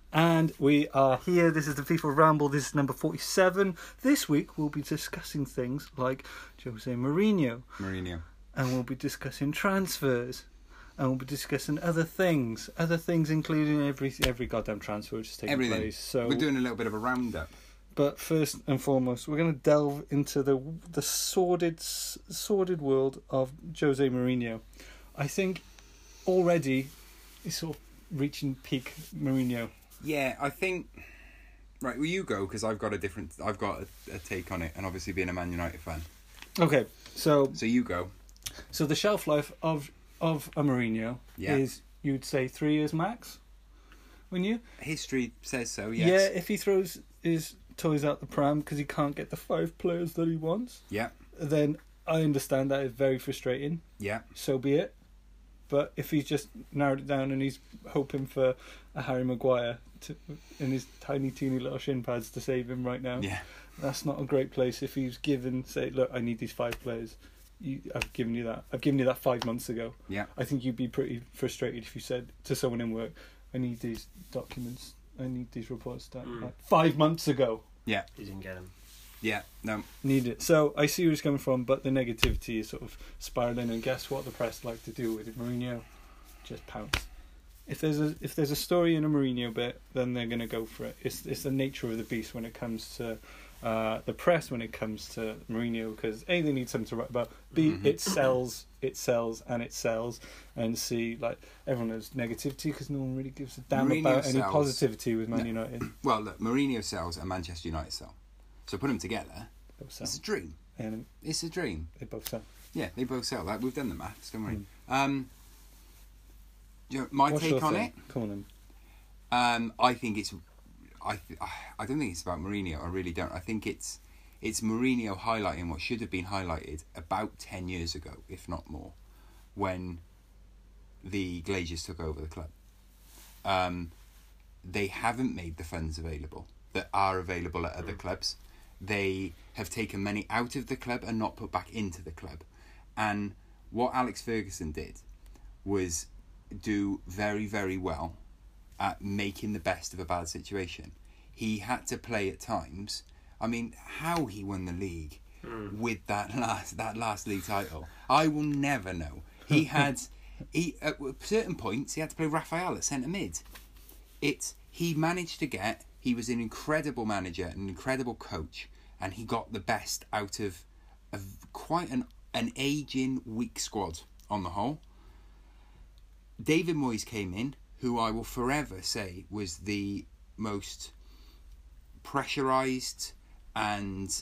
And we are here. This is the FIFA Ramble. This is number 47. This week we'll be discussing things like Jose Mourinho. And we'll be discussing transfers. And we'll be discussing other things including every goddamn transfer which is taking place. So we're doing a little bit of a roundup. But first and foremost, we're going to delve into the sordid world of Jose Mourinho. I think already he's sort of reaching peak Mourinho. Yeah, I think. Right, well, you go because I've got a take on it, and obviously being a Man United fan. Okay, so you go. So the shelf life of a Mourinho is, you'd say, 3 years max, wouldn't you? History says so. Yes. Yeah, if he throws his toys out the pram because he can't get the 5 players that he wants. Yeah. Then I understand that is very frustrating. Yeah. So be it. But if he's just narrowed it down and he's hoping for a Harry Maguire in his tiny, teeny little shin pads to save him right now, that's not a great place. If he's given, say, look, I need these 5 players, I've given you that 5 months ago. Yeah. I think you'd be pretty frustrated if you said to someone in work, I need these documents, I need these reports done like 5 months ago. Yeah. You didn't get them. Yeah, no. Need it. So I see where it's coming from, but the negativity is sort of spiralling, and guess what the press like to do with it? Mourinho, just pounce. If there's a story in a Mourinho bit, then they're going to go for it. It's the nature of the beast when it comes to the press, when it comes to Mourinho, because A, they need something to write about, B, it sells, and C, like, everyone knows negativity because no one really gives a damn Mourinho about any sells. positivity with Man United. Well, look, Mourinho sells and Manchester United sell. So put them together, it's a dream. And it's a dream. they both sell. Yeah, they both sell. Like, we've done the maths, don't worry. My What's take your on thing? it? Come on then. I think it's. I don't think it's about Mourinho. I really don't. I think it's Mourinho highlighting what should have been highlighted about 10 years ago, if not more, when the Glazers took over the club. They haven't made the funds available that are available at other clubs. They have taken money out of the club and not put back into the club. And what Alex Ferguson did was do very, very well at making the best of a bad situation. He had to play at times. I mean, how he won the league with that last league title, I will never know. He at certain points he had to play Raphael at centre mid. He managed to get. He was an incredible manager, an incredible coach, and he got the best out of quite an ageing, weak squad on the whole. David Moyes came in, who I will forever say was the most pressurised and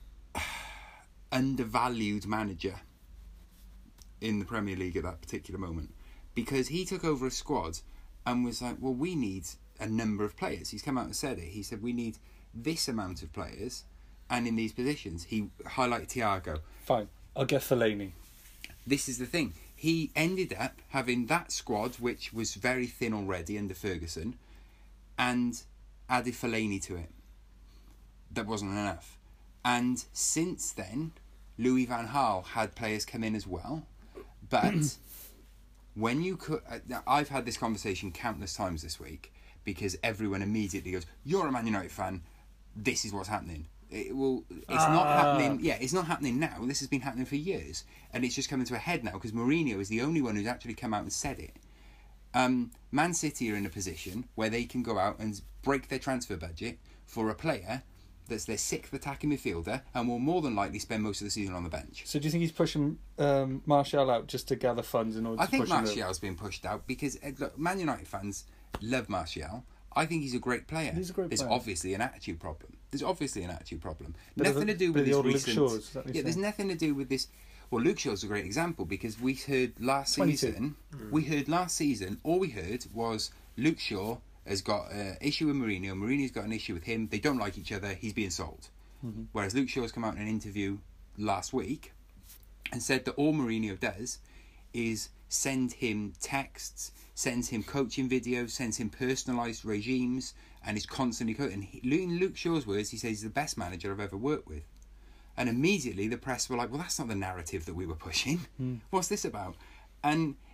undervalued manager in the Premier League at that particular moment, because he took over a squad and was like, well, we need a number of players. He's come out and said it. He said, we need this amount of players and in these positions. He highlighted Thiago. Fine, I'll get Fellaini. This is the thing. He ended up having that squad, which was very thin already under Ferguson, and added Fellaini to it. That wasn't enough. And since then, Louis van Gaal had players come in as well. But when you could... I've had this conversation countless times this week, because everyone immediately goes, you're a Man United fan, this is what's happening. It's not happening. Yeah, it's not happening now. This has been happening for years, and it's just coming to a head now because Mourinho is the only one who's actually come out and said it. Man City are in a position where they can go out and break their transfer budget for a player that's their 6th attacking midfielder and will more than likely spend most of the season on the bench. So do you think he's pushing Martial out just to gather funds in order to push him? I think Martial's been pushed out because look, Man United fans love Martial. I think he's a great player. He's a great player. There's obviously an attitude problem. But Nothing to do with this recent... Luke Shaw's, is that what you're there's saying? nothing to do with this... Well, Luke Shaw's a great example because we heard last season... all we heard was Luke Shaw has got an issue with Mourinho. Mourinho's got an issue with him. They don't like each other. He's being sold. Mm-hmm. Whereas Luke Shaw's come out in an interview last week and said that all Mourinho does is send him texts, sends him coaching videos, sends him personalised regimes, and is constantly coaching. In Luke Shaw's words, he says he's the best manager I've ever worked with. And immediately the press were like, well, that's not the narrative that we were pushing. What's this about? And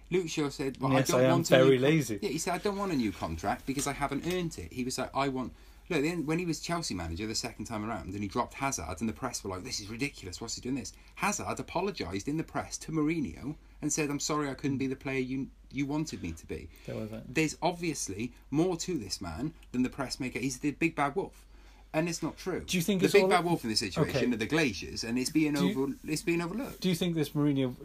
Luke Shaw said, well, Yes, I don't I am want very lazy. Yeah, he said, I don't want a new contract because I haven't earned it. He was like, I want... Look, then when he was Chelsea manager the second time around and he dropped Hazard and the press were like, this is ridiculous, what's he doing this? Hazard apologised in the press to Mourinho and said, I'm sorry I couldn't be the player you wanted me to be. There's obviously more to this man than the press make it. He's the big bad wolf. And it's not true. Do you think the big bad wolf in this situation are the Glazers, and it's being overlooked? Do you think this Mourinho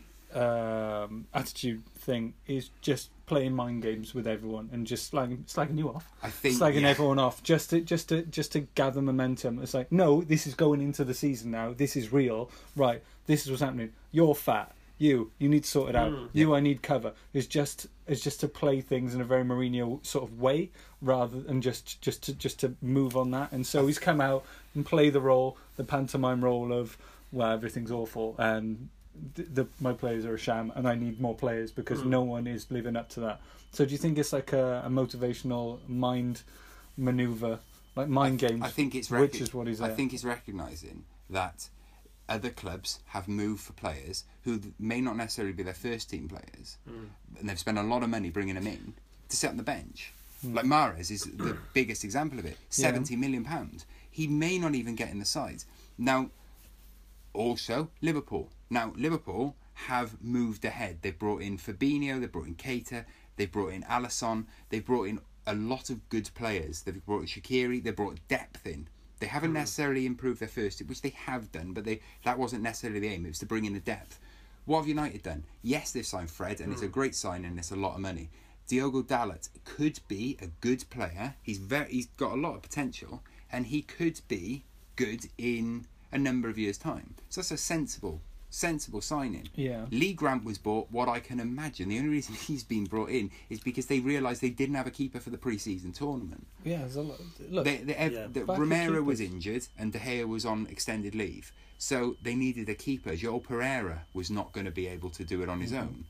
attitude thing is just playing mind games with everyone and just slagging you off? I think slagging everyone off just to gather momentum. It's like, no, this is going into the season now. This is real, right? This is what's happening. You're fat. You need to sort it out. I need cover. It's just to play things in a very Mourinho sort of way, rather than just to move on that. And so he's come out and play the pantomime role of, well, everything's awful and my players are a sham and I need more players because no one is living up to that. So do you think it's like a motivational mind maneuver, like mind games? I think it's which is what he's. I think it's recognising that other clubs have moved for players who may not necessarily be their first team players, and they've spent a lot of money bringing them in to sit on the bench. Like Mahrez is the biggest example of it. £70 million. He may not even get in the side. Now, also Liverpool. Now, Liverpool have moved ahead. They've brought in Fabinho, they've brought in Keita, they've brought in Alisson, they've brought in a lot of good players. They've brought in Shaqiri, they've brought depth in. They haven't necessarily improved their first, which they have done, but that wasn't necessarily the aim. It was to bring in the depth. What have United done? Yes, they've signed Fred, and it's a great signing, and it's a lot of money. Diogo Dalot could be a good player. He's got a lot of potential, and he could be good in a number of years' time. So that's a sensible signing. Yeah. Lee Grant was bought. What I can imagine, the only reason he's been brought in is because they realised they didn't have a keeper for the pre-season tournament. Yeah, there's a lot. Look, Romero was injured and De Gea was on extended leave, so they needed a keeper. Joel Pereira was not going to be able to do it on his own.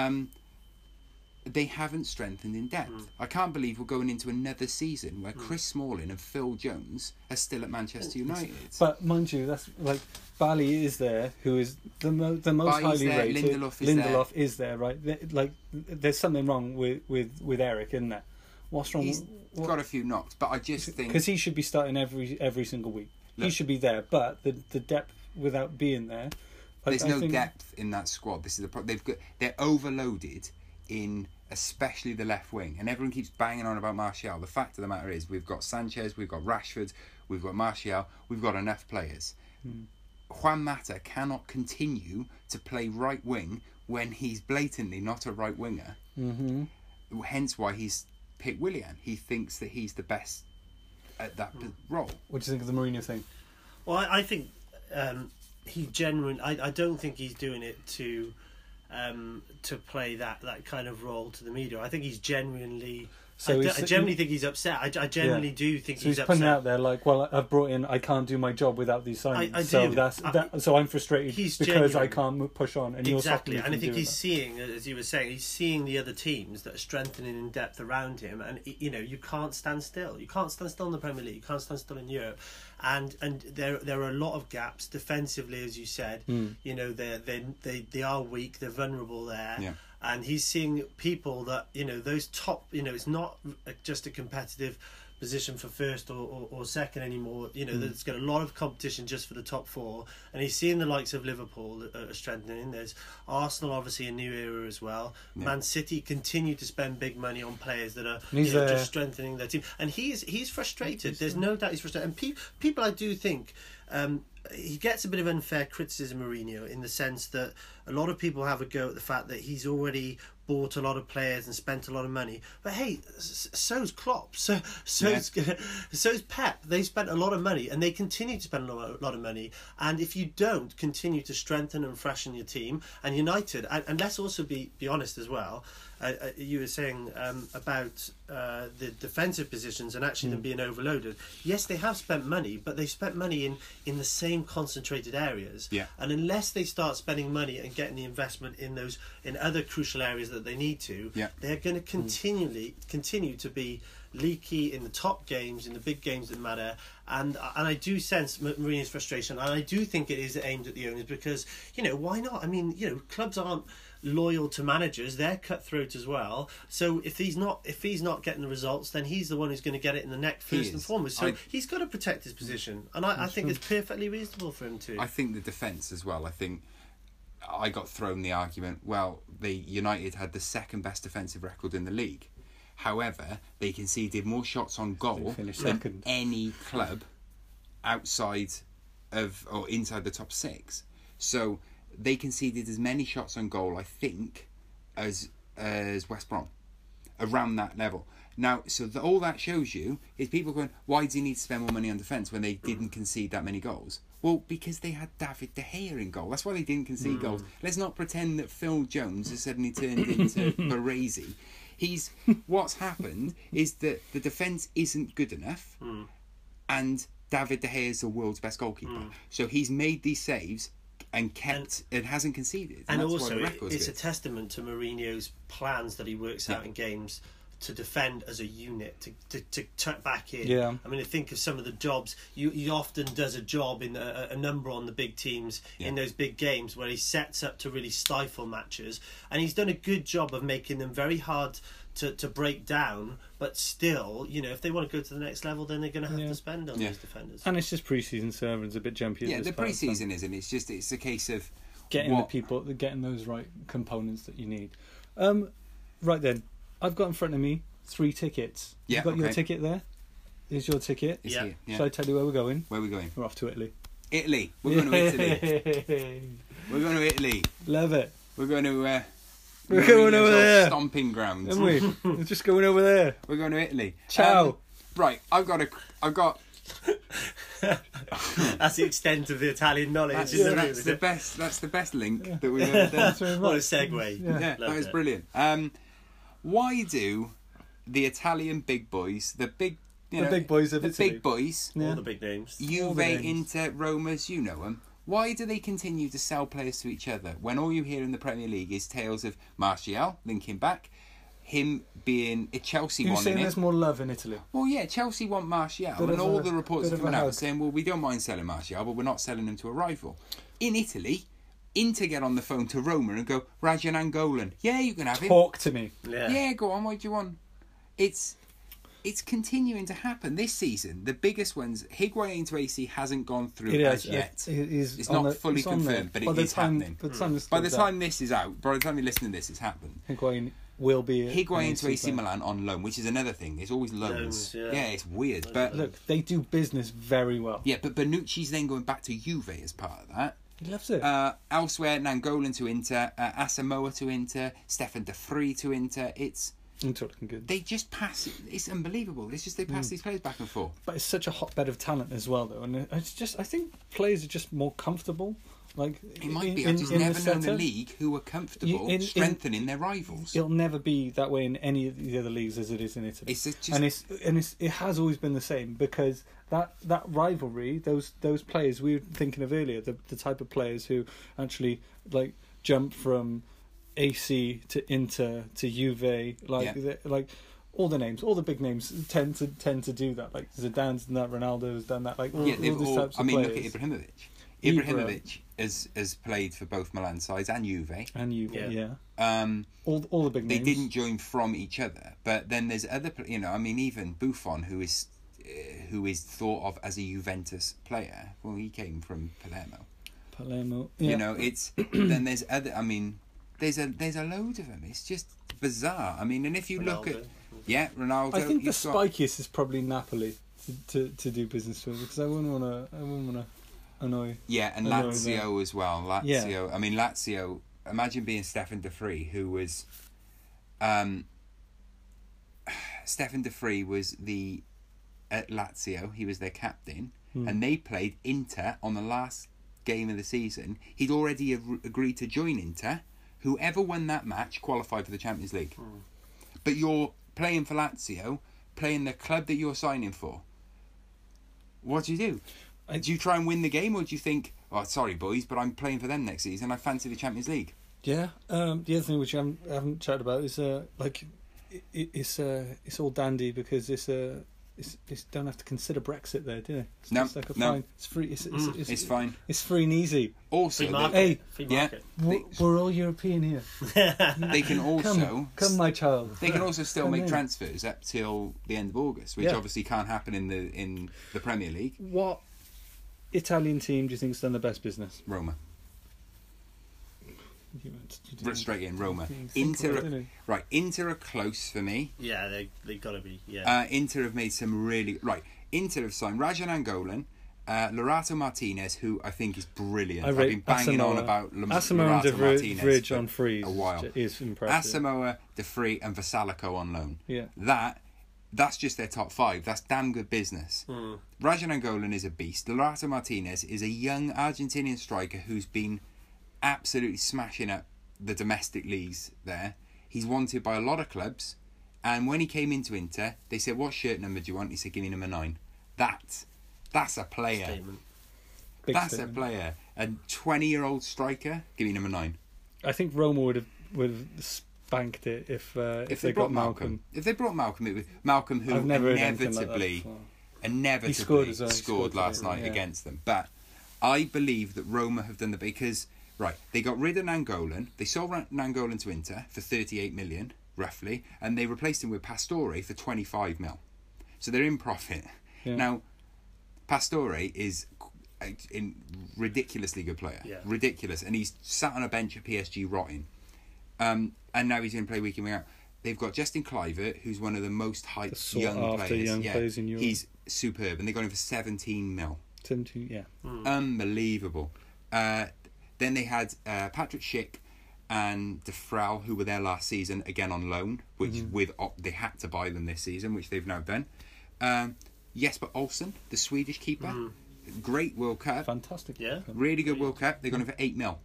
They haven't strengthened in depth. I can't believe we're going into another season where Chris Smalling and Phil Jones are still at Manchester United. But mind you, that's like Bally is there, who is the most highly rated. Lindelof is there, right? There's something wrong with Eric, isn't there? What's wrong? He's got a few knocks, but I just think because he should be starting every single week. He should be there, but the depth without being there. There's no depth in that squad. This is the problem. They're overloaded in especially the left wing, and everyone keeps banging on about Martial. The fact of the matter is we've got Sanchez, we've got Rashford, we've got Martial, we've got enough players. Juan Mata cannot continue to play right wing when he's blatantly not a right winger. Hence why he's picked Willian. He thinks that he's the best at that role. What do you think of the Mourinho thing? Well, I think he genuinely. I don't think he's doing it to play that kind of role to the media. I think he's genuinely. I genuinely think he's upset. I genuinely do think he's upset. Putting it out there like, well, I've brought in. I can't do my job without these signings. So I'm frustrated because genuine. I can't push on. And exactly, and I think he's seeing, as you were saying, he's seeing the other teams that are strengthening in depth around him, and you can't stand still. You can't stand still in the Premier League. You can't stand still in Europe, and there are a lot of gaps defensively, as you said. They are weak. They're vulnerable there. Yeah. And he's seeing people that, those top, it's not just a competitive position for first or second anymore. There's got a lot of competition just for the top four. And he's seeing the likes of Liverpool that are strengthening. There's Arsenal, obviously, a new era as well. Yeah. Man City continue to spend big money on players that are just strengthening their team. And he's frustrated. There's no doubt he's frustrated. And people, I do think... he gets a bit of unfair criticism, Mourinho, in the sense that a lot of people have a go at the fact that he's already bought a lot of players and spent a lot of money. But hey, so's Klopp, so's Pep. They spent a lot of money and they continue to spend a lot of money. And if you don't continue to strengthen and freshen your team, and United, and let's also be honest as well, you were saying about the defensive positions and actually them being overloaded. Yes, they have spent money, but they spent money in the same concentrated areas. Yeah. And unless they start spending money and getting the investment in other crucial areas that they need to, they're going to continue to be leaky in the top games, in the big games that matter. And I do sense Mourinho's frustration, and I do think it is aimed at the owners because, why not? I mean, clubs aren't loyal to managers. They're cutthroat as well. So if he's not getting the results, then he's the one who's going to get it in the neck first and foremost. So he's got to protect his position, and I think it's perfectly reasonable for him to. I think the defence as well. I think I got thrown the argument. Well, United had the second best defensive record in the league. However, they conceded more shots on goal than any club outside of or inside the top 6. So they conceded as many shots on goal, I think, as West Brom, around that level. Now, so all that shows you is people going, why do you need to spend more money on defence when they didn't concede that many goals? Well, because they had David De Gea in goal. That's why they didn't concede goals. Let's not pretend that Phil Jones has suddenly turned into Baresi. What's happened is that the defence isn't good enough, and David De Gea is the world's best goalkeeper. So he's made these saves and it hasn't conceded. And that's also, why the it's good. A testament to Mourinho's plans that he works out in games to defend as a unit, to tuck back in. Yeah. I mean, I think of some of the jobs, he often does a job in a number on the big teams in those big games where he sets up to really stifle matches, and he's done a good job of making them very hard to break down, but still, if they want to go to the next level, then they're going to have to spend on these defenders. And it's just pre-season, so everyone's a bit jumpy. Yeah, the pre-season isn't. It's a case of getting those right components that you need. Right then, I've got in front of me 3 tickets. Yeah, You've got your ticket there? Is your ticket? Yeah. Shall I tell you where we're going? Where are we going? We're off to Italy. Italy. We're going to Italy. We're going to Italy. Love it. We're going to... we're going over there. Stomping grounds. Aren't we? We're just going over there. We're going to Italy. Ciao. Right, I've got... That's the extent of the Italian knowledge. That's the best link that we've ever done. What a segue. Yeah, that was brilliant. Why do the Italian big boys, the big boys of Italy, big boys, all the big names, Juve, Inter, Roma's, you know them, why do they continue to sell players to each other when all you hear in the Premier League is tales of Martial linking back, him being Chelsea You're wanting saying him? there's more love in Italy? Well, yeah, Chelsea want Martial, and all the reports are coming out saying, well, we don't mind selling Martial, but we're not selling him to a rival. In Italy, Inter get on the phone to Roma and go, Rajan Angolan, yeah, you can have him. Talk to me. Yeah, go on, what do you want? It's continuing to happen this season. The biggest ones, Higuain to AC hasn't gone through as yet. It's not fully confirmed, but it is happening. By the time this is out, by the time you're listening to this, it's happened. Higuain will be Higuain to AC Milan on loan, which is another thing. There's always loans. Yeah, it's weird. But look, they do business very well. Yeah, but Bonucci's then going back to Juve as part of that. He loves it. Elsewhere, Nangolan to Inter, Asamoah to Inter, Stefan de Vrij to Inter. It's looking good. They just pass. It's unbelievable. It's just they pass these players back and forth. But it's such a hotbed of talent as well, though, and I think players are just more comfortable. Like it might be. I've just never known a league who are comfortable strengthening their rivals. It'll never be that way in any of the other leagues as it is in Italy. It has always been the same because that rivalry, those players we were thinking of earlier, the type of players who actually like jump from AC to Inter to Juve, like all the names, all the big names tend to do that. Like Zidane's done that, Ronaldo's done that. Like all these types of players. Look at Ibrahimovic. Ibrahimovic has played for both Milan sides and Juve. All the big names. They didn't join from each other, but then there's other. Even Buffon, who is thought of as a Juventus player. Well, he came from Palermo. Yeah. It's then there's other. There's a load of them. It's just bizarre. And if you look at Ronaldo. I think the spikiest is probably Napoli to do business with because I wouldn't want to annoy. Yeah, and Lazio as well. Lazio. Yeah. Lazio. Imagine being Stefan de Vrij, who was. Stefan de Vrij was at Lazio. He was their captain, and they played Inter on the last game of the season. He'd already agreed to join Inter. Whoever won that match qualified for the Champions League. But you're playing for Lazio, playing the club that you're signing for. What do you do? Do you try and win the game, or do you think, oh, sorry, boys, but I'm playing for them next season. I fancy the Champions League. Yeah. The other thing which I haven't chatted about is it's all dandy because it's don't have to consider Brexit there, do they? It's No, just like a no. fine. It's free. It's fine. It's free and easy. Also, Free market. Hey, Free yeah. market. We're all European here. they can also Come, my child. they can also still Come make in. transfers up till the end of August, which Yeah. obviously can't happen in the Premier League. What Italian team do you think's done the best business? Roma. You Straight in, Roma. didn't think about it, did you? Right, Inter are close for me. Yeah, they got to be. Yeah. Inter have made some really... Right, Inter have signed Rajan Angolan, Lorato Martinez, who I think is brilliant. I I've rate been banging on Asamoah. about Asamoah and Lorato Martinez Vrij for on freeze a while. is impressive. Asamoah, De Vrij and Vasalico on loan. Yeah. That's just their top five. That's damn good business. Rajan Angolan is a beast. Lorato Martinez is a young Argentinian striker who's been absolutely smashing up the domestic leagues there. He's wanted by a lot of clubs, and when he came into Inter, they said, "What shirt number do you want?" He said, "Give me number 9." That's a player. Statement. Big That's statement. a player. A 20-year-old striker. Give me number 9. I think Roma would have spanked it if they got Malcolm. If they brought Malcolm, it was Malcolm who I've never heard anything like that inevitably before. inevitably He scored as well. He scored scored last today, night yeah. against them. But I believe that Roma have done because they got rid of Nangolan. They sold Nangolan to Inter for 38 million roughly, and they replaced him with Pastore for 25 mil. So they're in profit. Yeah. Now Pastore is a ridiculously good player. Yeah. Ridiculous, and he's sat on a bench at PSG rotting. And now he's going to play week in, week out. They've got Justin Kluivert, who's one of the most hyped young players. In Europe. He's superb, and they got him for 17 mil. 17, yeah. Unbelievable. Then they had Patrick Schick and De Vrij, who were there last season, again on loan, which they had to buy them this season, which they've now done. Jesper Olsen, the Swedish keeper, great World Cup, Fantastic. Yeah. really good World Cup. They got him for 8 mil.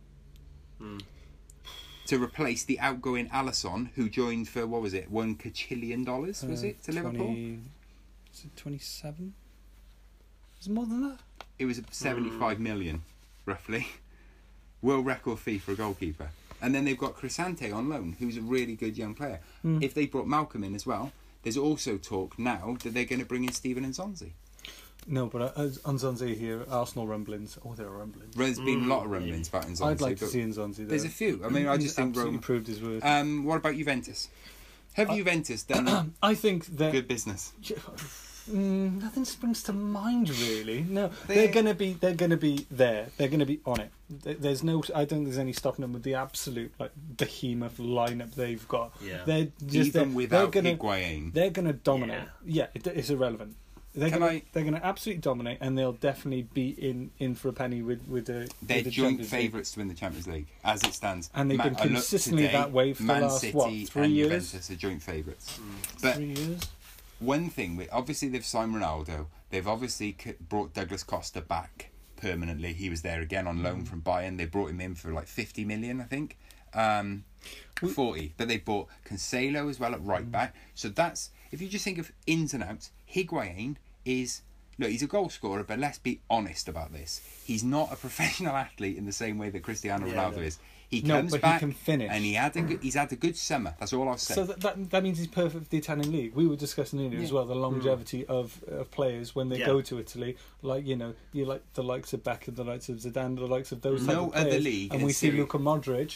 To replace the outgoing Alisson, who joined for, what was it, $1 kajillion, was it, to Liverpool? Is it 27? Is it more than that? It was 75 million, roughly. World record fee for a goalkeeper. And then they've got Crisante on loan, who's a really good young player. If they brought Malcolm in as well, there's also talk now that they're going to bring in Steven Nzonzi. No, but on Nzonzi here, Arsenal rumblings. Oh, there are rumblings. There's been a lot of rumblings about Nzonzi. I'd like to but see Nzonzi there. There's a few. I mean, I He's just think absolutely Rome. proved his worth. What about Juventus? Have Juventus done I think that good business? nothing springs to mind really. No, they're gonna be there. They're gonna be on it. There's no. I don't think there's any stopping them with the absolute behemoth lineup they've got. Yeah. They're just Even without they're gonna, Higuain. they're gonna dominate. Yeah, it's irrelevant. They're Can gonna absolutely dominate, and they'll definitely be in for a penny with the. They're with the joint Champions League. favourites to win the Champions League, as it stands. And they've been I looked consistently today, that way for the Man last, City 3 and years? Juventus are joint favourites. But 3 years. one thing, obviously they've signed Ronaldo. They've obviously brought Douglas Costa back permanently. He was there again on loan from Bayern. They brought him in for 50 million, I think. 40. But they bought Cancelo as well at right back. So that's, if you just think of ins and outs, Higuain is... Look, he's a goal scorer, but let's be honest about this. He's not a professional athlete in the same way that Cristiano Ronaldo is. He comes but back he can finish. and he's had a good summer. That's all I'll say. So that means he's perfect for the Italian league. We were discussing earlier as well the longevity of players when they go to Italy. You like the likes of Beckham, the likes of Zidane, the likes of those type of players. other league and in we see Serie- Luka Modric.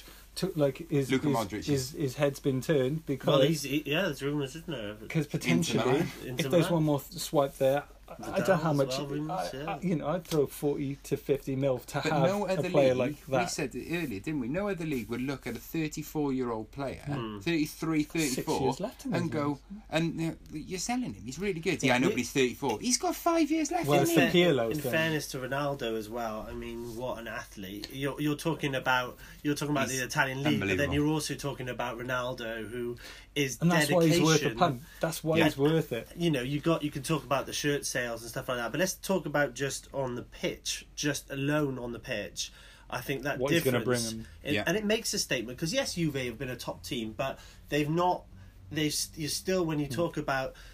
His head's been turned because there's rumours, isn't there? because Inter potentially Milan. if there's one more swipe there. I don't know how Zidane much. as well, rumours, I'd throw 40 to 50 mil to But have no a other player league, like that. we said it earlier, didn't we? No other league would look at a 34-year-old player, 33, 6 34, years left in and his go, and you're selling him. He's really good. Yeah, I know, but he's 34. He's got 5 years left. Well, Isn't it's he? the Pirlo In thing. fairness to Ronaldo as well, I mean, what an athlete! You're talking about the Italian league, but then unbelievable. you're also talking about Ronaldo, who is And that's dedication. why he's worth a punt. That's why he's worth it. You know, you can talk about the shirt sales and stuff like that, but let's talk about just on the pitch, just alone on the pitch. I think that What he's difference, gonna bring him. and it makes a statement because yes, Juve have been a top team, but they've not. You're still when you talk about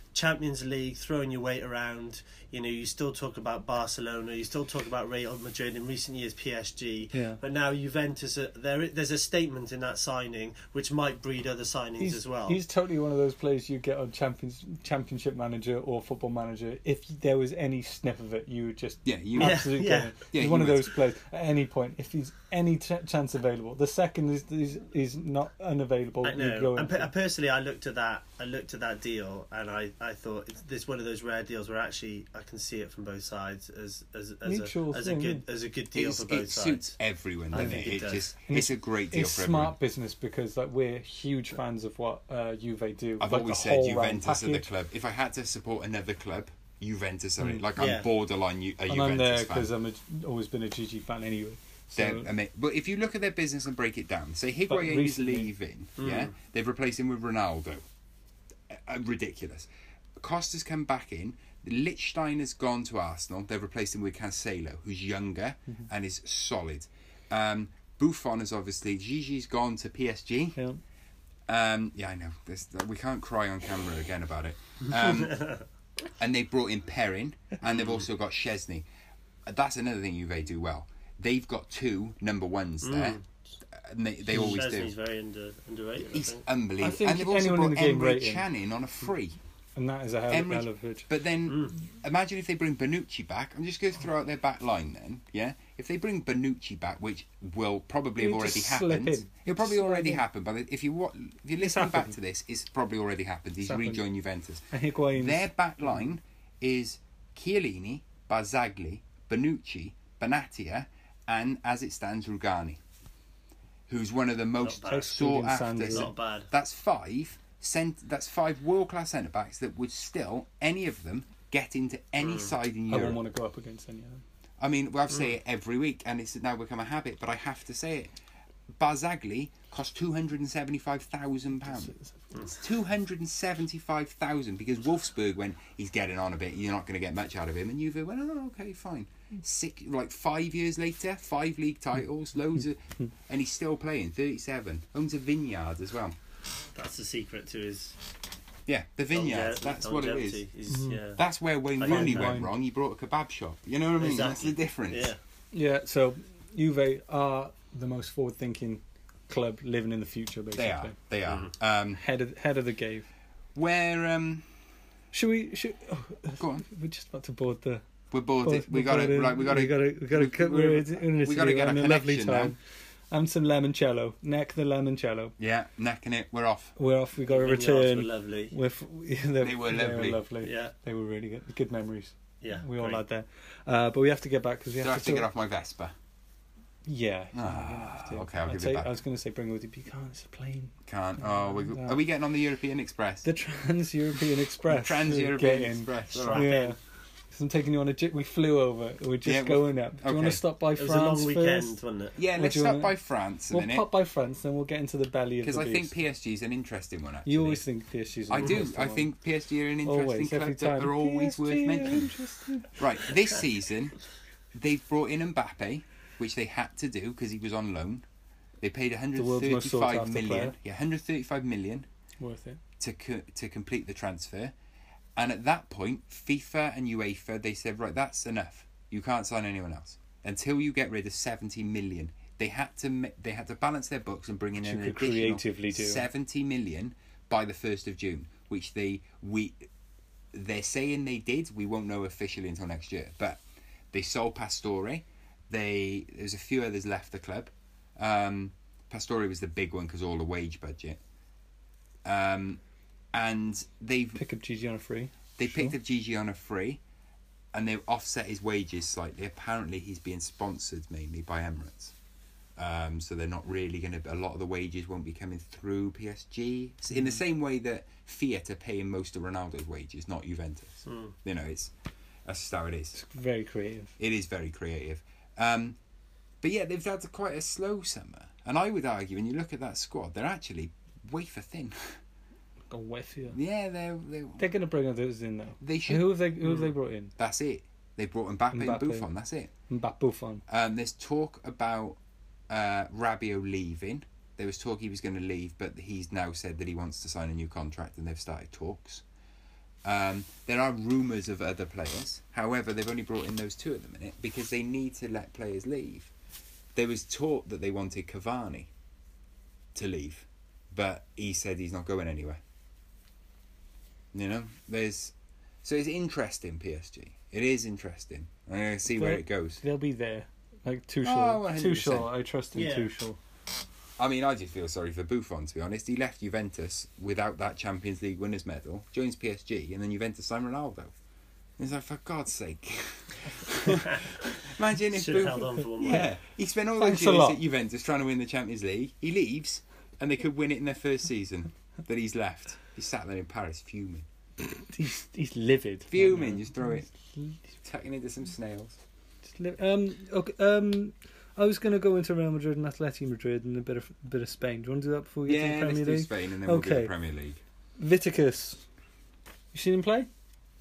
Champions League, throwing your weight around. You know, you still talk about Barcelona, you still talk about Real Madrid, in recent years PSG. Yeah. But now Juventus, there's a statement in that signing which might breed other signings as well. He's totally one of those players you get on Championship Manager or Football Manager. If there was any sniff of it, you would just absolutely get it. Yeah, he's one of those players at any point. If he's any chance available, the second is not unavailable. I You know. go And in. personally, I looked at that deal, and I thought it's one of those rare deals where actually I can see it from both sides as Mutual a thing, good deal for both it sides. suits everyone, doesn't think it? it does. It's a great deal It's for smart everyone. business because like we're huge fans of what Juve do. I've like always the said whole round Juventus are the package. club. If I had to support another club, Juventus are it. Like Yeah. I'm borderline a And I'm there Juventus because fan. I'm always been a Gigi fan anyway. They're So, but if you look at their business and break it down, say But Higuain is recently- leaving, yeah, they've replaced him with Ronaldo. Ridiculous. Costa's come back in. Lichtstein has gone to Arsenal. They've replaced him with Cancelo, who's younger and is solid. Buffon is obviously Gigi's gone to PSG. yeah. Yeah, I know. We can't cry on camera again about it. And they brought in Perrin, and they've also got Chesney. That's another thing Juve do well. They've got two number ones there, and they always Chesney's do. very underrated. I He's think. unbelievable. I think And they've also anyone in brought the game Emre rating- Can in on a free. And that is a hell Emre- of a pitch. But then, imagine if they bring Bonucci back. I'm just going to throw out their back line then, yeah? If they bring Bonucci back, which will probably have He'll already just slip happened. in. It'll probably Slip already in. happen. But if you're listening back happened. to this, it's probably already happened. He's happened. rejoined Juventus. And Higuain's Their back line is Chiellini, Barzagli, Bonucci, Benatia, and as it stands, Rugani, who's one of the most bad. sought after. Sanders. Not bad. That's five world-class centre-backs that would still, any of them, get into any side in I Europe. wouldn't want to go up against any of them. I mean, well, I say it every week, and it's now become a habit, but I have to say it. Barzagli cost £275,000. £275,000 because Wolfsburg went, he's getting on a bit, you're not going to get much out of him, and Juve went, oh, okay, fine. 5 years later, 5 league titles, loads of, and he's still playing, 37. Owns a vineyard as well. That's the secret to his Yeah, the vineyard. That's what it is. longevity. Yeah. That's where Wayne Like Rooney that went wine. wrong. He brought a kebab shop. You know what I mean? That's the Exactly. difference. Yeah. Yeah, so Juve are the most forward-thinking club living in the future, basically. They are. They are. Head of the game. Where Should we? go on. We're just about to board the. We're bored. We we're got to. boarding. Right. We got to. We got to. We're in we gotta get a a lovely connection time. And some limoncello. Neck the limoncello. Yeah, necking it. We're off. We're off. We got to Vineyards were return. lovely. They were lovely. Yeah. They were really good. Good memories. Yeah. We all great. had there. But we have to get back because we Do I have have to get off my Vespa? Yeah. Okay, I'll give it back. I was going to say bring it with you, but you can't. It's a plane. Can't. Oh, are we getting on the European Express? The Trans-European Express. Trans-European Getting- Express. Strap All right. Yeah. So I'm taking you on a jet. We flew over. We're just Yeah, going up. Do you want okay. to stop by It was France a long weekend, first? wasn't it? Yeah, What let's do you stop wanna- by France a We'll minute. pop by France, then we'll get into the belly of the Because I think beast. PSG is an interesting one, actually. You always think PSG's an I do. interesting I one. think PSG are an interesting Always, every club that time. are always worth PSG are mentioning. interesting. Right, this season, they've brought in Mbappe, which they had to do because he was on loan. They paid The world's most sought 135 after million. player. Yeah, 135 million Worth it. to complete the transfer. And at that point, FIFA and UEFA, they said, right, that's enough. You can't sign anyone else until you get rid of 70 million. They had to balance their books and bring in Which an you could additional creatively do. 70 million by the 1st of June, which they're saying they did. We won't know officially until next year. But they sold Pastore. There's a few others left the club. Pastore was the big one because all the wage budget. And they've Pick up Gigi on a free. they picked up Gigi on a free, and they've offset his wages slightly. Apparently, he's being sponsored mainly by Emirates. So they're not really going to... A lot of the wages won't be coming through PSG. It's in the same way that Fiat are paying most of Ronaldo's wages, not Juventus. You know, that's just how it is. It's very creative. It is very creative. But yeah, they've had quite a slow summer. And I would argue, when you look at that squad, they're actually wafer thin. Go with you. Yeah, they're They're going to bring others in though. they should... Who have they brought in? That's it. They brought Mbappe and Mbappe. Buffon, that's it. Mbappe Buffon. There's talk about Rabiot leaving. There was talk he was going to leave, but he's now said that he wants to sign a new contract, and they've started talks. There are rumours of other players. However, they've only brought in those 2 at the minute because they need to let players leave. There was talk that they wanted Cavani to leave, but he said he's not going anywhere. You know, so it's interesting, PSG. It is interesting. I'm going to see where it goes. They'll be there. Like Tuchel. Oh, 100%. Tuchel, I trust in Tuchel. I mean, I just feel sorry for Buffon, to be honest. He left Juventus without that Champions League winners' medal, joins PSG, and then Juventus signed Ronaldo. He's like, for God's sake. Imagine if Should have held on for one more. Yeah, he spent all Thanks those a years lot. at Juventus trying to win the Champions League. He leaves, and they could win it in their first season that he's left. He's sat there in Paris fuming. He's livid. Fuming, just throw it. Tucking into some snails. Okay, I was going to go into Real Madrid and Atleti Madrid and a bit of Spain. Do you want to do that before we get to the Yeah, Premier let's do League? Spain, and then we'll do Okay. the Premier League. Viticus. You seen him play?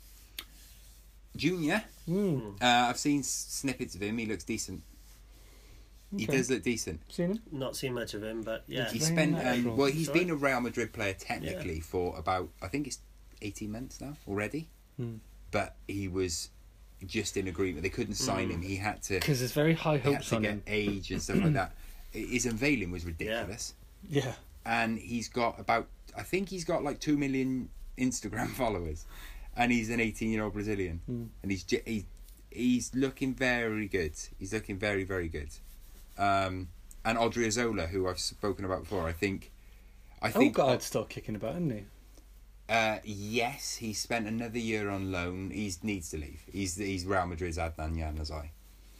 Junior, Mm. I've seen snippets of him. He looks decent. He Okay. does look decent. Seen him? Not seen much of him, but yeah. He Very spent natural. well. He's Sorry? been a Real Madrid player technically for about, I think it's 18 months now already. Mm. But he was just in agreement. They couldn't sign him. He had to. Because there's very high He had hopes to on get him. age and stuff like that. His unveiling was ridiculous, Yeah. and he's got about. I think he's got like 2 million Instagram followers, and he's an 18-year-old Brazilian, and he's looking very good. He's looking very, very good. And Odriozola, who I've spoken about before, I think. Odegaard's still kicking about, isn't he? Yes, he spent another year on loan. He needs to leave. He's Real Madrid's Adnan Januzaj.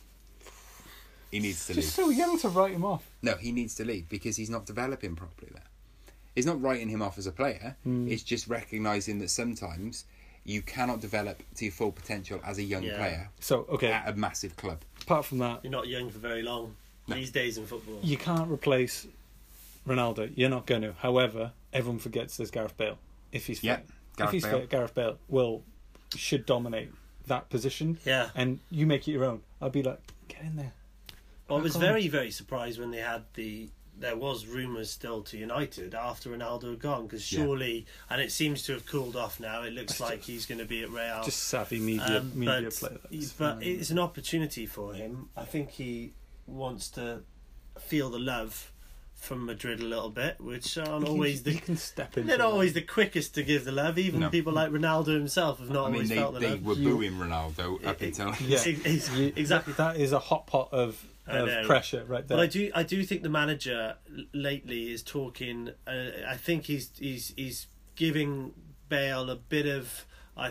He needs to leave. Just so young to write him off. No, he needs to leave because he's not developing properly there. It's not writing him off as a player. It's just recognising that sometimes you cannot develop to your full potential as a young player So, okay, at a massive club. apart from that, You're not young for very long No. these days in football. you can't replace Ronaldo. You're not going to. However, everyone forgets there's Gareth Bale. If he's Yeah, fit. Gareth if he's Bale. fit, Gareth Bale should dominate that position. Yeah. And you make it your own. I'd be like, get in there. Well, I was Crack on. very, very surprised when they had there was rumours still to United after Ronaldo had gone, because surely, and it seems to have cooled off now, it looks like he's going to be at Real. Just savvy media but, player. But it's an opportunity for him. I think he wants to feel the love from Madrid a little bit, which aren't always he can step in. they're not always the quickest to give the love. Even No. people like Ronaldo himself have not I mean, always felt the they love. were booing Ronaldo up until. Yeah. Exactly. That is a hot pot of I know. pressure right there. But I do think the manager lately is talking. I think he's giving Bale a bit of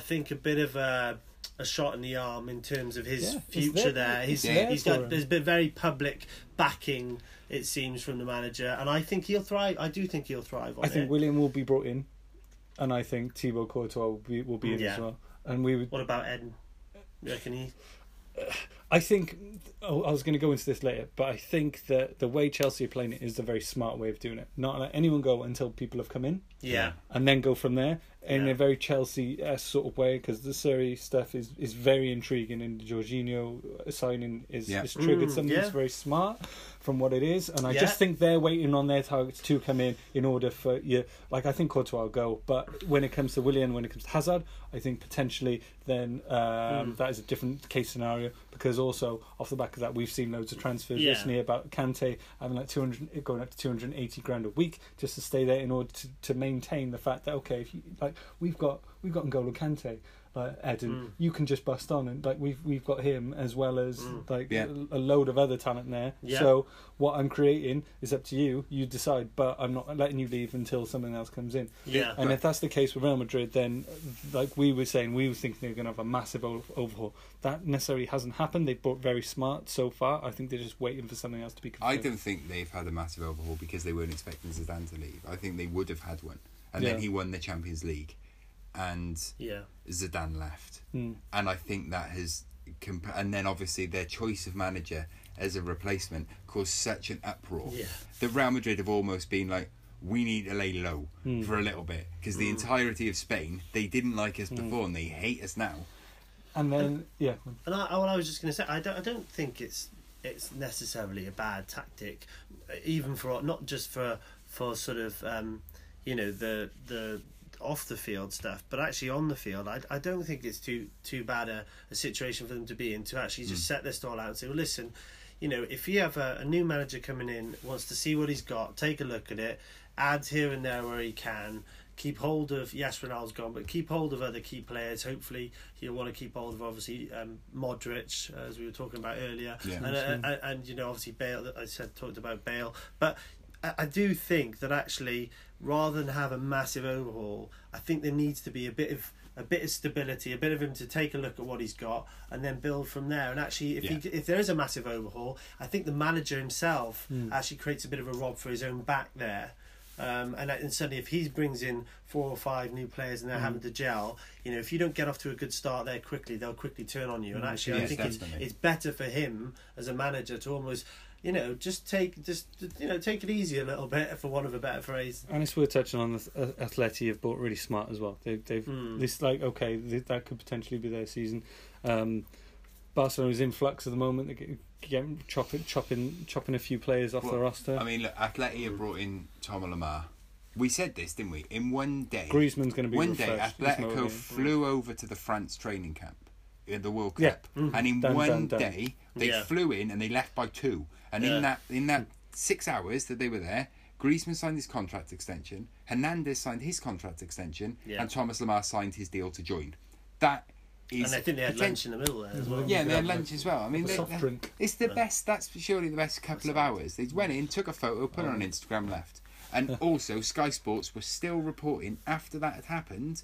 a shot in the arm in terms of his Yeah, future there. He's there for him. there's been very public backing, it seems, from the manager, and I think he'll thrive. I do think he'll thrive on I think it. William will be brought in, and I think Thibaut Courtois will be in Yeah. as well. And we would. What about Eden? You reckon he? I think I was going to go into this later, but I think that the way Chelsea are playing it is the very smart way of doing it. Not let anyone go until people have come in, Yeah. and then go from there in Yeah. a very Chelsea sort of way. Because the Surrey stuff is very intriguing, and the Jorginho signing is triggered something that's very smart from what it is. And I just think they're waiting on their targets to come in order for you. Like, I think Courtois will go, but when it comes to Willian, when it comes to Hazard, I think potentially then that is a different case scenario, because also off the back of that we've seen loads of transfers recently about Kante having like 200 going up to 280 grand a week just to stay there in order to maintain the fact that, okay, if you, like we've got N'Golo Kante, Eden, you can just bust on, and like we've got him as well as a load of other talent there. So what I'm creating is up to you. You decide, but I'm not letting you leave until something else comes in. Yeah. And if that's the case with Real Madrid, then like we were saying, we were thinking they're going to have a massive overhaul. That necessarily hasn't happened. They've bought very smart so far. I think they're just waiting for something else to be confirmed. I don't think they've had a massive overhaul because they weren't expecting Zidane to leave. I think they would have had one, and then he won the Champions League, and Zidane left, and I think that has and then obviously their choice of manager as a replacement caused such an uproar that Real Madrid have almost been like, we need to lay low for a little bit, because the entirety of Spain, they didn't like us before and they hate us now. And then And I was just going to say, I don't think it's necessarily a bad tactic, even for not just for sort of the off the field stuff, but actually on the field, I don't think it's too bad a situation for them to be in, to actually just set their stall out and say, well, listen, if you have a new manager coming in, wants to see what he's got, take a look at it, add here and there where he can, keep hold of, yes, Ronaldo's gone, but keep hold of other key players. Hopefully he'll want to keep hold of, obviously, Modric, as we were talking about earlier, and obviously Bale, that I talked about Bale, but I do think that actually, rather than have a massive overhaul, I think there needs to be a bit of stability, a bit of him to take a look at what he's got and then build from there. And actually, if there is a massive overhaul, I think the manager himself actually creates a bit of a rob for his own back there. And suddenly, if he brings in 4 or 5 new players and they're having to gel, if you don't get off to a good start there quickly, they'll quickly turn on you. And actually, I think it's better for him as a manager to almost, take it easy a little bit, for want of a better phrase. And it's worth touching on that Atleti have bought really smart as well. They've this that could potentially be their season. Barcelona's in flux at the moment. They're chopping a few players off the roster. I mean, look, Atleti have brought in Tom Lamar. We said this, didn't we? In one day, Griezmann's going to be one refreshed. day. Atletico flew over to the France training camp in the World Cup, and in one day they flew in and they left by 2. And in that 6 hours that they were there, Griezmann signed his contract extension, Hernandez signed his contract extension, and Thomas Lamar signed his deal to join. That is, and I think they had lunch in the middle there as well. Yeah, they had lunch as well. I mean, soft drink. It's the best. That's surely the best couple of hours. They went in, took a photo, put it on Instagram, left. And also, Sky Sports were still reporting after that had happened,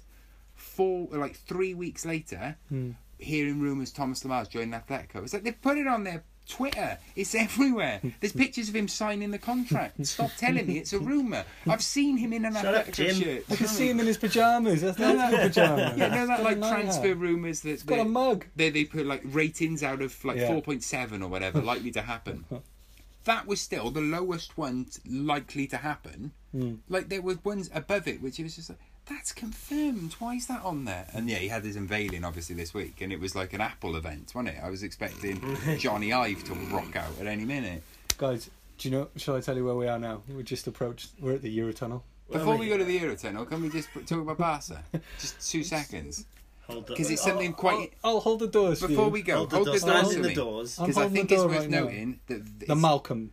3 weeks later, hearing rumours Thomas Lamar's joining Atletico. It's like they've put it on their Twitter. It's everywhere. There's pictures of him signing the contract. Stop telling me it's a rumour. I've seen him in an Atletico shirt. I can see him in his pyjamas. That's not pyjamas. Yeah, no, that like transfer rumours that got a mug. They put like ratings out of like 4.7 or whatever likely to happen. That was still the lowest one likely to happen. Like there were ones above it, which it was just like, that's confirmed. Why is that on there? And he had his unveiling obviously this week, and it was like an Apple event, wasn't it? I was expecting Johnny Ive to rock out at any minute. Guys, do you know? Shall I tell you where we are now? We're at the Eurotunnel. Before we go to the Eurotunnel, can we just talk about Barca? Just 2 seconds. Because it's something quite. I'll hold the doors before we go. Hold the doors. Because I think it's worth noting that the Malcolm.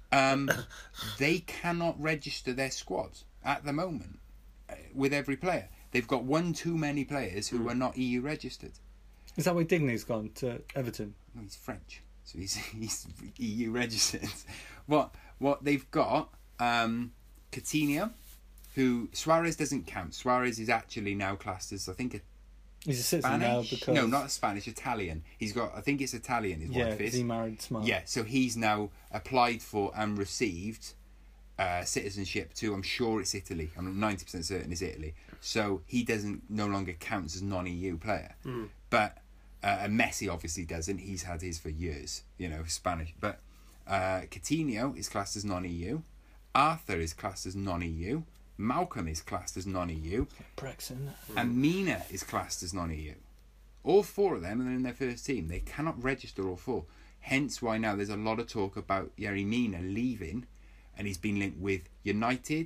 They cannot register their squad at the moment with every player. They've got one too many players who are not EU registered. Is that why Digny's gone to Everton? No, he's French, so he's EU registered. What they've got, Coutinho, who Suarez doesn't count. Suarez is actually now classed as, I think, he's a citizen now because... No, not Spanish, Italian. He's got, I think it's Italian, his wife is. Yeah, he married Smart. Yeah, so he's now applied for and received citizenship too. I'm sure it's Italy. I'm 90% certain it's Italy. So he no longer counts as non-EU player. But Messi obviously doesn't. He's had his for years, Spanish. But Coutinho is classed as non-EU. Arthur is classed as non-EU. Malcolm is classed as non-EU. Brexit. And Mina is classed as non-EU. All 4 of them are in their first team. They cannot register all 4. Hence why now there's a lot of talk about Yerry Mina leaving, and he's been linked with United,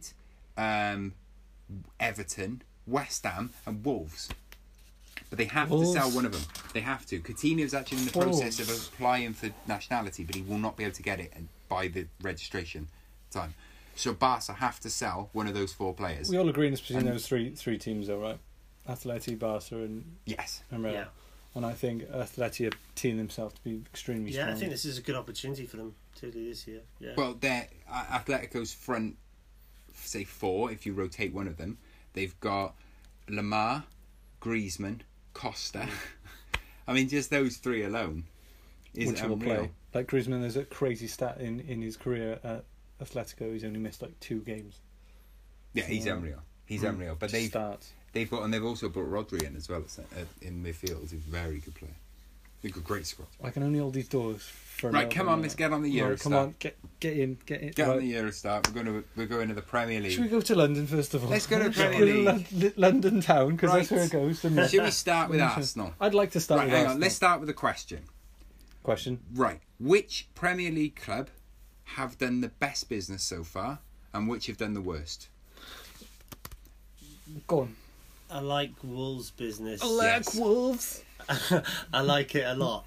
Everton, West Ham and Wolves. But they have to sell one of them. They have to. Coutinho's actually in the process of applying for nationality, but he will not be able to get it by the registration time. So Barca have to sell one of those 4 players. We all agree it's between those three teams, though, right? Atleti, Barca, and Real. Yeah. And I think Atleti are teeing themselves to be extremely strong. Yeah, I think this is a good opportunity for them to do this year. Yeah. Well, they're Atletico's front, say 4, if you rotate one of them. They've got Lamar, Griezmann, Costa. I mean, just those 3 alone is which will play. Like Griezmann, there's a crazy stat in his career at Atletico. He's only missed like 2 games. Yeah, so, he's unreal. He's unreal. But they've also brought Rodri in as well in midfield. He's a very good player. They've got a great squad. I can only hold these doors for right. Come on, let's get on the Eurostar. Right, come on, get in. Get on the Eurostar. We're going to the Premier League. Should we go to London first of all? Let's go to the Premier League. London town, because that's where it goes. Should we start with Arsenal? I'd like to start with Arsenal. Hang on, let's start with a question. Right. Which Premier League club have done the best business so far, and which have done the worst? Go on. I like Wolves' business. Yes. Wolves. I like it a lot.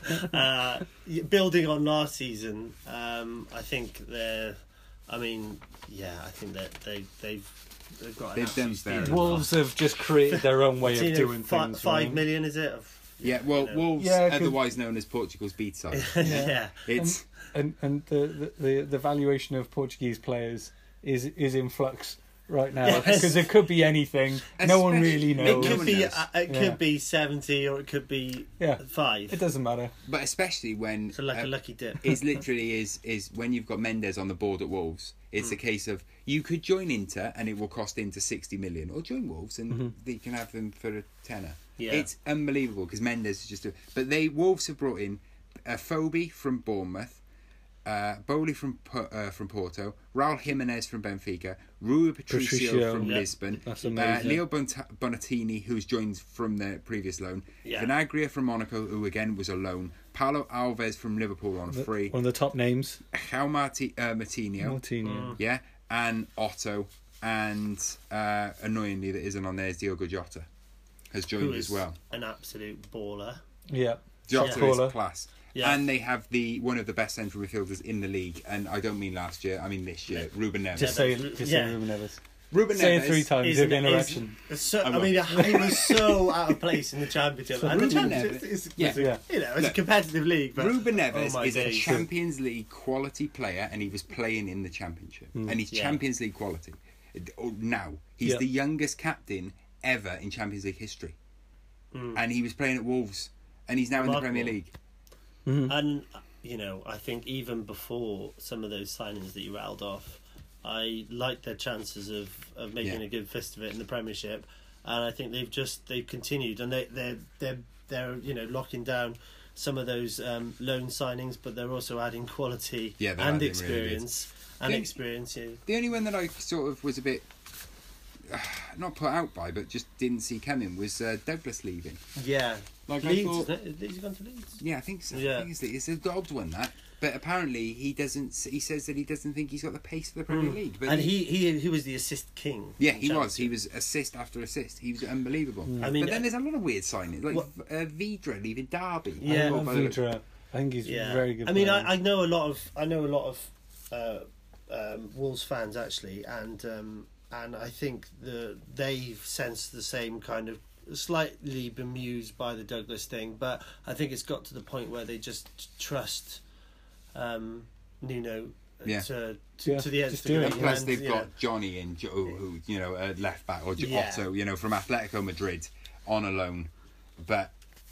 Building on last season, I think they're. I mean, yeah, I think that they've got. They've done very well. Wolves have just created their own way of doing things. 5 million, is it? Yeah, well, Wolves, Yeah, 'cause- otherwise known as Portugal's beat side. Yeah. It's And the valuation of Portuguese players is in flux right now Yes. because it could be anything. No one really Especially- It knows. No could one be. knows. It Yeah. could be 70, or it could be Yeah. 5. It doesn't matter. but especially when So like a lucky dip. it's literally is when you've got Mendes on the board at Wolves. It's a case of you could join Inter and it will cost Inter 60 million, or join Wolves and you can have them for a tenner. Yeah. It's unbelievable because Mendes is just. But Wolves have brought in Phoebe from Bournemouth, Bowley from Porto, Raul Jimenez from Benfica, Rui Patricio Patricio, from yeah. Lisbon, That's amazing. Leo Bonatini, who's joined from the previous loan, Yeah. Vinagria from Monaco, who again was a loan, Paulo Alves from Liverpool on a free, One of the top names. João Martinho, Martinho. yeah, and Otto, and annoyingly that isn't on there is Diogo Jota has Who joined is as well. an absolute baller. Yeah. Jota Caller. is class. Yeah. And they have one of the best central midfielders in the league, and I don't mean last year, I mean this year, Ruben Neves. Just say Yeah. Ruben Neves. Ruben Say Neves it 3 times. Is- You'll get an is- erection. So, I I will. mean, he was so out of place in the championship. And the Ruben championship Neves- is, yeah. Yeah. you know, it's a Look, competitive league. But Ruben Neves oh my is a days. Champions League quality player, and he was playing in the Championship, and he's Yeah. Champions League quality. Now he's Yeah. the youngest captain ever in Champions League history, and he was playing at Wolves, and he's now in the Remarkable. Premier League. And you know, I think even before some of those signings that you rattled off, I like their chances of making Yeah. a good fist of it in the Premiership, and I think they've continued, and they're you know, locking down some of those loan signings, but they're also adding quality Yeah, they're and adding experience and Yeah. experience. Yeah. The only one that I sort of was a bit not put out by, but just didn't see coming was Douglas leaving. Yeah. Like Leeds, I thought, isn't it? Leeds gone to Leeds. yeah, I think so. Yeah. I think it's a odd one that, but apparently he doesn't. He says that he doesn't think he's got the pace of the Premier League. But And he was the assist king. yeah, in he was. He Championship. was assist after assist. He was unbelievable. I mean, but then there's a lot of weird signings, like What- Vidra leaving Derby. Yeah. I love Vidra. I think he's Yeah. very good. I mean, player. I know a lot of Wolves fans actually, and I think they've sensed the same kind of slightly bemused by the Douglas thing, but I think it's got to the point where they just trust Nuno Yeah. to Yeah, the nth just do degree. it. And plus, And, they've you got know, Johnny in, who left back, or Yeah. Otto, from Atletico Madrid on a loan, but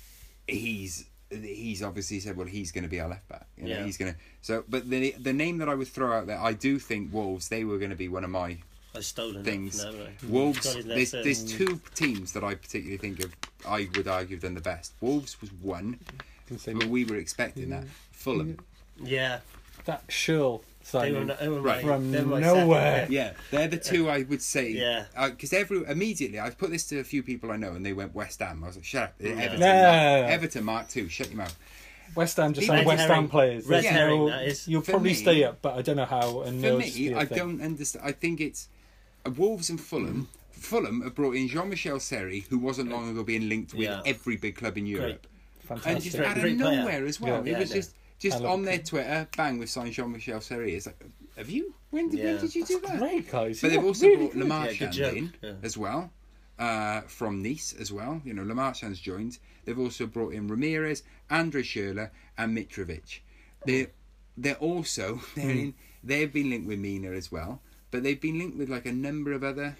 he's obviously said, well, he's going to be our left back. Yeah. He's going to. So, but the name that I would throw out there, I do think Wolves. They were going to be one of my I've stolen things. That from them, haven't I? Wolves. Got his next There's two teams that I particularly think of. I would argue have done the best. Wolves was one, Can say but we were expecting that. Fulham. Yeah, that Schürrle they signing. were Right. From they were my nowhere. second pick. Yeah, they're the two I would say. Yeah. Because immediately I've put this to a few people I know, and they went West Ham. I was like, shut up, Everton. No. Everton, Mark 2, shut your mouth. West Ham just Red signed West Ham herring. players. Red There's herring, no- that is. You'll For probably me- stay up, but I don't know how. And For they'll me, just be a I thing. don't understand. I think it's Wolves and Fulham. Fulham have brought in Jean-Michel Seri, who wasn't long ago being linked with Yeah. every big club in Europe, and Fantastic. just Great- out of great player. nowhere as well. Yeah. It was Yeah, just I love on their it. Twitter, bang, we've signed Jean-Michel Seri. It's like, have you? When did you do that? Great guys. But they've Yeah, also really brought good. Lamar Yeah, good Shand joke. in Yeah. as well, from Nice as well. Lamar Shand's joined. They've also brought in Ramirez, Andre Schürrle, and Mitrovic. They're also they've been linked with Mina as well, but they've been linked with like a number of other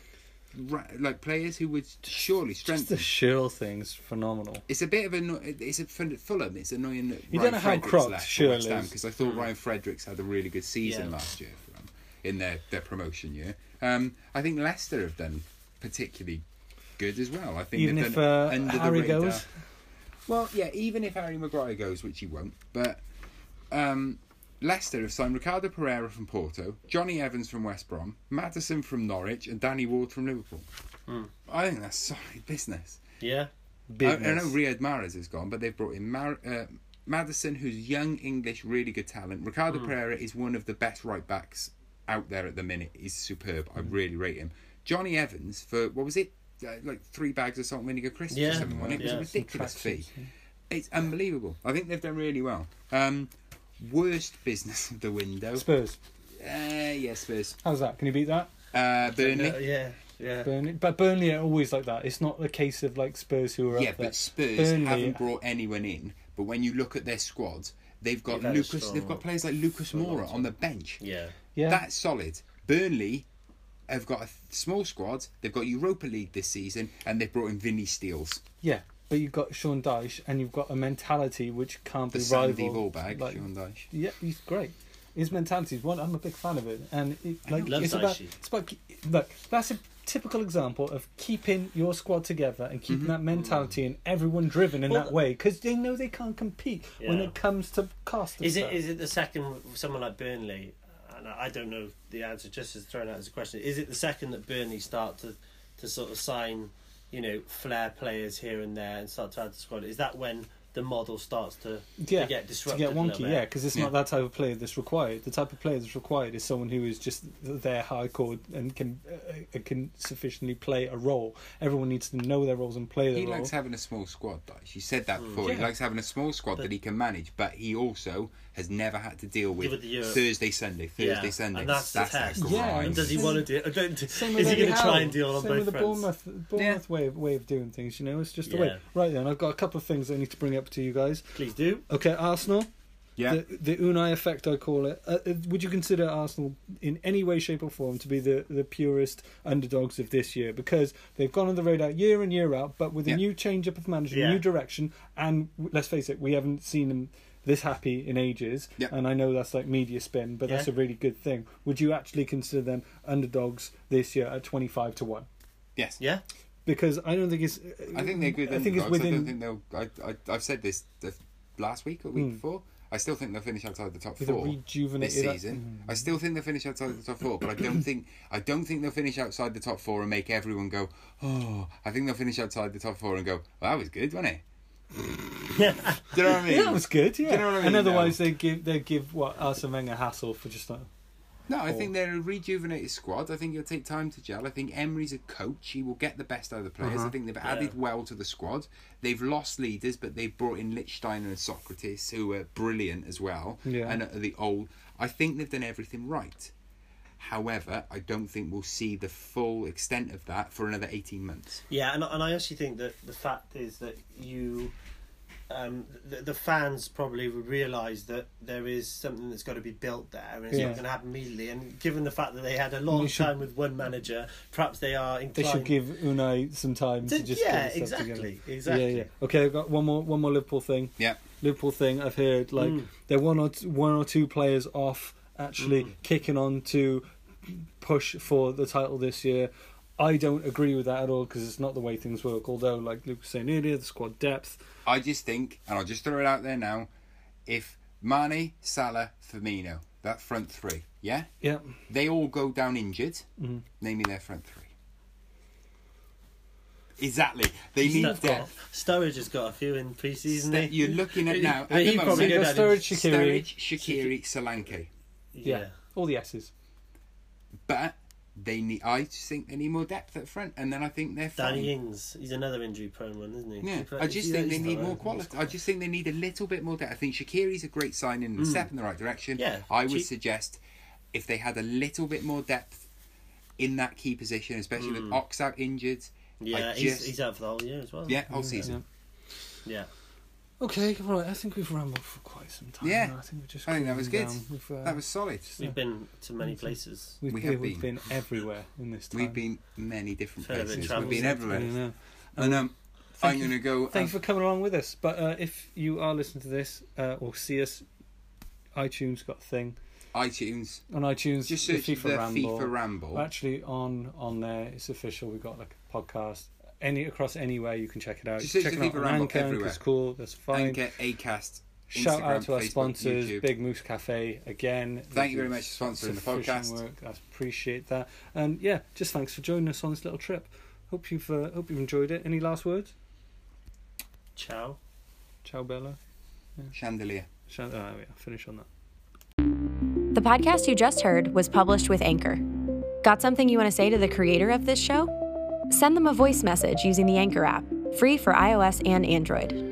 players who would surely Just the strengthen. Schürrle thing's phenomenal. It's a bit of for Fulham. It's annoying that You Ryan don't know how Fredericks cropped left Schürrle for West Ham, is. because I thought Ryan Fredericks had a really good season Yeah. last year for them in their promotion year. I think Leicester have done particularly good as well. I think Even they've if done under Harry the radar. goes? Well, yeah, even if Harry Maguire goes, which he won't, but Leicester have signed Ricardo Pereira from Porto, Johnny Evans from West Brom, Maddison from Norwich, and Danny Ward from Liverpool. I think that's solid business. Yeah, I know Business. Riyad Mahrez is gone, but they've brought in Maddison, who's young English, really good talent. Ricardo Pereira is one of the best right backs out there at the minute. He's superb. I really rate him. Johnny Evans for what was it, like 3 bags of salt and vinegar crisps Yeah, or something on it. It was a ridiculous fee. It's unbelievable. I think they've done really well. Worst business of the window. Spurs. Yeah, Spurs. How's that? Can you beat that? Burnley. Yeah. Burnley, but Burnley are always like that. It's not the case of like Spurs who are Yeah, up there. but Spurs Burnley haven't brought anyone in. But when you look at their squad, they've got they've got players like Lucas Moura on the bench. Yeah. That's solid. Burnley have got a small squad. They've got Europa League this season, and they've brought in Vinny Steels. Yeah, but you've got Sean Dyche, and you've got a mentality which can't The be Sandy rivaled. Ballbag, Like, Sean Dyche. yeah, he's great. His mentality is one. I'm a big fan of it, and Love it's about look. That's a typical example of keeping your squad together and keeping that mentality and everyone driven in that way, because they know they can't compete when it comes to cost. Is it the second someone like Burnley? And I don't know the answer. Just as thrown out as a question, is it the second that Burnley start to sort of sign, flair players here and there and start to add to the squad? Is that when the model starts to get disrupted, to get wonky? Yeah, because it's not that type of player that's required. The type of player that's required is someone who is just there hardcore and can sufficiently play a role. Everyone needs to know their roles and play their role. He likes having a small squad, though. You said that before. He likes having a small squad that he can manage, but he also has never had to deal with Thursday, Sunday. And that's the test. And does he want to do? Is he going to try and deal on both fronts? Bournemouth way of doing things. It's just the way. Right then, I've got a couple of things I need to bring up to you guys. Please do. Okay, Arsenal. Yeah. The Unai effect, I call it. Would you consider Arsenal in any way, shape or form to be the purest underdogs of this year? Because they've gone on the radar year in, year out, but with a new change-up of manager, new direction, and let's face it, we haven't seen them this happy in ages, and I know that's like media spin, but that's a really good thing. Would you actually consider them underdogs this year at 25-1? Yes. Yeah. Because I don't think it's. I think they're good. I think it's within. I don't think they'll. I've said this last week or week before. I still think they'll finish outside the top with 4 a rejuvenated this season. I still think they'll finish outside the top 4, but I don't think they'll finish outside the top 4 and make everyone go, oh. I think they'll finish outside the top 4 and go, well, that was good, wasn't it? Do you know what I mean? Yeah, that was good. Yeah. Do you know what I mean? And otherwise, they give what Arsene Wenger hassle for just. No, I think they're a rejuvenated squad. I think it'll take time to gel. I think Emery's a coach. He will get the best out of the players. I think they've added well to the squad. They've lost leaders, but they've brought in Lichtsteiner and Socrates, who are brilliant as well. Yeah. And the old. I think they've done everything right. However, I don't think we'll see the full extent of that for another 18 months. Yeah, and I actually think that the fact is that the fans probably would realise that there is something that's got to be built there, and it's not going to happen immediately. And given the fact that they had a long time with one manager, perhaps they are inclined. They should give Unai some time to just get his stuff together. Exactly. Yeah. Okay, I've got one more Liverpool thing. Yeah. Liverpool thing. I've heard they're one or two players off actually kicking on to push for the title this year. I don't agree with that at all because it's not the way things work. Although, like Luke was saying earlier, the squad depth. I just think, and I'll just throw it out there now, if Mane, Salah, Firmino, that front 3, they all go down injured, name me their front 3. Exactly. They need depth. Sturridge has got a few in pre-season. You're looking at now. But he probably got Sturridge, Shaqiri, Solanke. Yeah, all the S's. But I just think they need more depth at front, and then I think they're fine. Danny Ings, he's another injury-prone one, isn't he? Yeah, I just think they need more quality. I just think they need a little bit more depth. I think Shaqiri's a great signing and a step in the right direction. Yeah, I would suggest if they had a little bit more depth in that key position, especially with Ox out injured. Yeah, he's out for the whole year as well. Yeah, whole season. Yeah. Okay, right. I think we've rambled for quite some time. Yeah, now. I think that was good. That was solid. We've been to many places. We've been everywhere in this time. We've been many different places. We've been Yeah, everywhere. And I'm going to go. Thanks for coming along with us. But if you are listening to this or see us, iTunes got a thing. iTunes. On iTunes, just search the FIFA Ramble. Actually, on there, it's official. We've got like a podcast. Across anywhere you can check it out. Just check search it the out FIFA on Ramble Anchor, everywhere. it's cool. That's fine. Anchor, Acast. Shout Instagram, out to our Facebook, sponsors, YouTube. Big Moose Cafe again. Thank you very much for sponsoring the podcast. Work. I appreciate that. And just thanks for joining us on this little trip. Hope you've enjoyed it. Any last words? Ciao, Bella. Yeah. Chandelier. Finish on that. The podcast you just heard was published with Anchor. Got something you want to say to the creator of this show? Send them a voice message using the Anchor app, free for iOS and Android.